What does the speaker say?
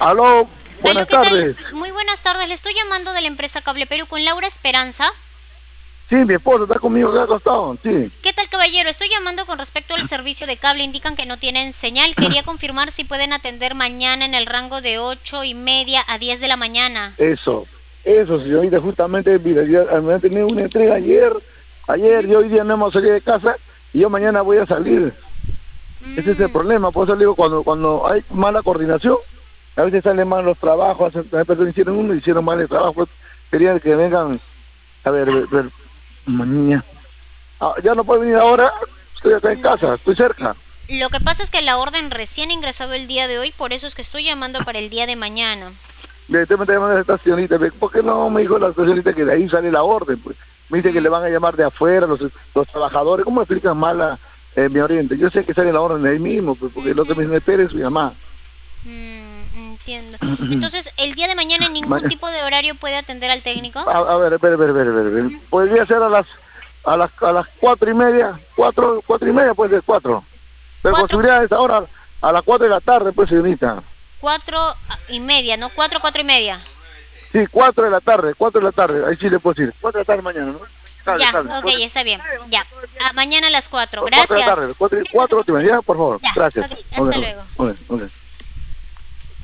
Aló, Aló, buenas ¿qué tal? tardes. Muy buenas tardes. Le estoy llamando de la empresa Cable Perú con Laura Esperanza. Sí, mi esposo está conmigo acá acostado, sí. ¿Qué tal, caballero? Estoy llamando con respecto al servicio de cable. Indican que no tienen señal. Quería confirmar si pueden atender mañana en el rango de 8:30 a 10 de la mañana. Eso, señorita, justamente, mira, me han tenido una entrega ayer y hoy día no hemos salido de casa y yo mañana voy a salir. Ese es el Mm, problema, por eso le digo, cuando hay mala coordinación, a veces salen mal los trabajos, las personas hicieron uno y hicieron mal el trabajo, pues, querían que vengan, a ver, niña. Ya no puedo venir ahora, estoy acá en casa, estoy cerca. lo que pasa es que la orden recién ha ingresado el día de hoy, por eso es que estoy llamando para el día de mañana. Le tengo que llamar a esta señorita, ¿por qué no me dijo la señorita que de ahí sale la orden? Pues me dice que le Mm, van a llamar de afuera los trabajadores. ¿Cómo explican mal mi oriente? Yo sé que sale la orden de ahí mismo, pues, porque lo que ujú, me dice Pérez es su mamá. entiendo. Entonces, el día de mañana en ningún tipo de horario puede atender al técnico. A ver, espere. Podría ser a las 4:30, cuatro y media, puede ser 4. Pero con Cuatro, seguridad a esa hora, a las 4 de la tarde, pues señorita. 4:30, ¿no? 4:30. Sí, 4 de la tarde, ahí sí le puedo decir. 4 de la tarde mañana, ¿no? Cable, Ya, cable. ok, está bien. Ya. Mañana a las 4. 4 de la Gracias. tarde, 4 última, ya, por favor. Ya, Gracias. ok, Ok, hasta luego. ok.